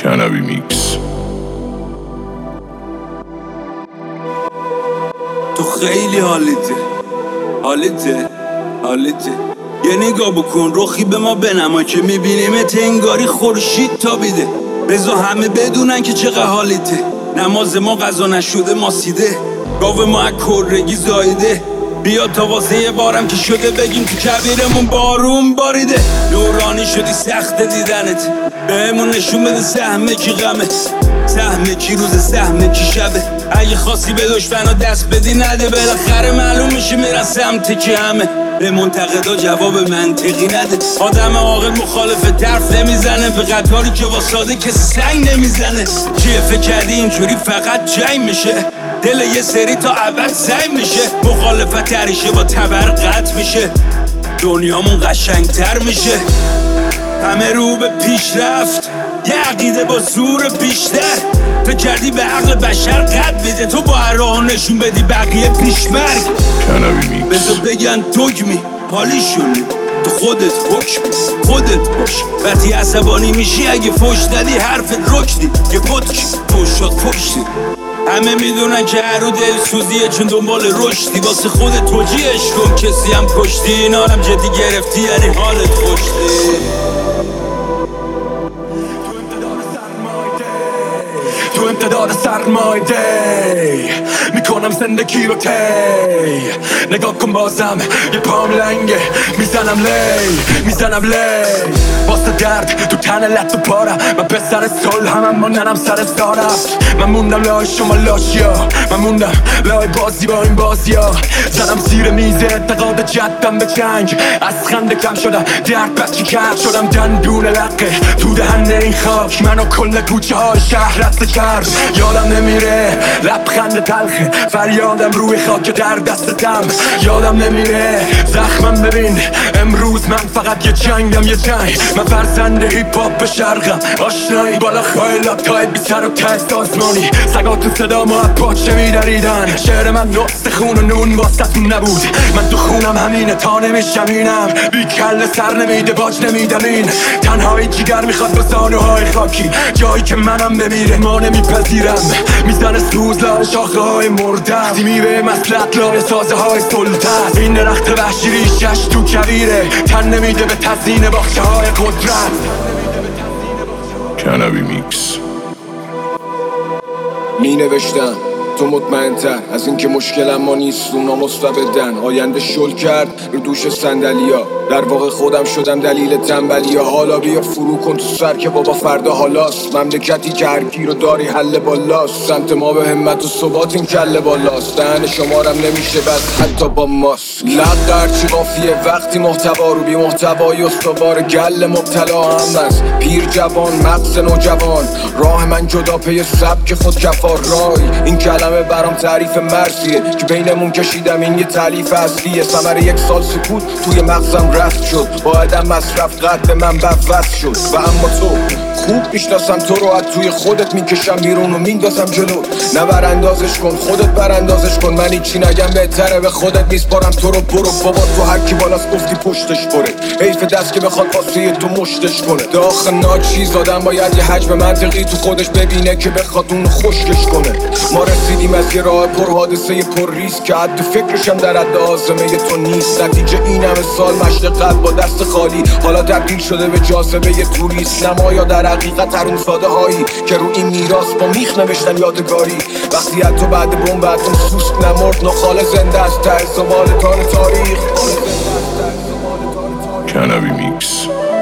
Cannabis Mix. تو خیلی حالته یه نگاه بکن رخی به ما بنما که میبینیمت انگاری خورشید تابیده. بذار همه بدونن که چقدر حالته. نماز ما قضا نشده ماسیده، گاو ما از کرگی زایده. بیا تا واسه یه بارم که شده بگیم تو کبیرمون بارون باریده. دورانی شدی سخت دیدنت، بهمون نشون بده سهمه کی غمه، سهمه کی روز سهمه کی شبه. اگه خواستی به دشمنا دست بدی نده، بالاخره معلوم میشه میرن سمت کی همه. به منتقدا جواب منطقی نده، آدم عاقل مخالف طرف نمیزنه. به قطاری که واساده کسی سنگ نمیزنه. چیه فکر کردی اینجوری فقط جنگ میشه؟ دل یه سری تا ابد سعی میشه. مخالفت تریشه با تبر قطع میشه، دنیامون قشنگتر میشه. همه رو به پیشرفت، یه عقیده با زور بیشتر. تو کردی به عقل بشر قد بده، تو با هر راه نشون بدی بقیه پیشمرگ. Cannabis Mix. بذار بگن دگمی حالیشونی، تو خودت باش. وقتی عصبانی میشی اگه فوش ندی حرفت رکدی، یه پتک فوشات فوشتی. همه میدونن که هر رو دلسوزیه چون دنبال رشدی. واسه خودت توجیهش کن کسی هم کشتی، اینا هم جدی گرفتی یعنی حالت خوشتی. تو امتداد سرمایده میکنم زندگی رو تی. نگاه کن بازم یه پام لنگه، میزنم لی واسه درد تو تن لط و پارم. من پسر صلح همم ماندنم سر سارم. من موندم لای شما لاشیا، من موندم لای بازی با این بازیا. زدم زیر میز اعتقاد جدم به جنگ، از خنده کم شدم درد بچی کرد. شدم دندون لقه تو دهنه این خاک، منو کل کوچه های شهر رسته کرد. یادم نمیره لبخند تلخه فریادم روی خاک در دستم. یادم نمیره زخمم ببین امروز من فقط یه جنگم، یه جنگ. من فرزند هیپ هاپ شرقم، آشنایی بالا خیلات تای بی سر و ته سازمانی. سگا تو صدا ما از پاچه میدریدن، شعر من نقص خون و نون واسطتون نبود. من تو خونم همینه تا نمیشمینم، بی کل سر نمیده باج نمیدم. این تنهایی جیگر میخواد با زانوهای خاکی، جایی که منم بمیره ما نمیپذیرم. میزنه سوز لای شاخه های مردم، میوه مسلط لای سازه های سلطت. این درخت وحشی ریشش تو کویره، تن نمیده به تزیین باخچه های قدرت. Cannabis Mix. می نوشتم تو مطمئن‌تر از اینکه مشکلم ما نیست اونا مستبدن. آینده شل کرد رو دوش صندلیا، در واقع خودم شدم دلیل تنبلیا. حالا بیا فرو کن تو سر که بابا فردا حالاست. مملکتی که هر کی رو داری حل بالاست. سمت ما به همت و ثبات این کله بالاست. دهن شمارم نمیشه بس حتی با ماست. لق هرچی قافیه وقتی محتوا رو بی محتوای استوار گل مبتلا هم است. پیر جوان مغز نوجوان، راه من جدا پی سبک خود کفار رای. این کلمه برام تعریف مرسیه که بینمون کشیدم، این یه تالیف اصلیه. ثمره یک سال سکوت توی مغزم رفت شد، با عدم مصرف قد من بفت شد. و اما تو خوب میشناسم تو رو، از توی خودت میکشم بیرون و میندازم جلو. نه براندازش کن خودت براندازش کن، من هیچی نگم بهتره به خودت میسپارم تو رو. برو بابا تو هر کی بالاست گفتی پشتش بره، حیف دست که بخواد واسه تو مشتش کنه. داخل ناچیز آدم باید یه حجم منطقی تو خودش ببینه که بخواد اونو خشکش کنه. ما رسیدیم از یه راه پر حادثه پر ریسک که حد فکرشم در حد آزمه تو نیست. نتیجه این همه سال مشت قلب با دست خالی، حالا تبدیل شده به جاذبه توریست. نمایا در حقیقت هرون ساده هایی که رو این میراث با میخ نوشتن یادگاری. وقتی حتی بعد بمب اتم سوسک نمرد نخاله زنده است ته زبال تاریخ. Cannabis Mix.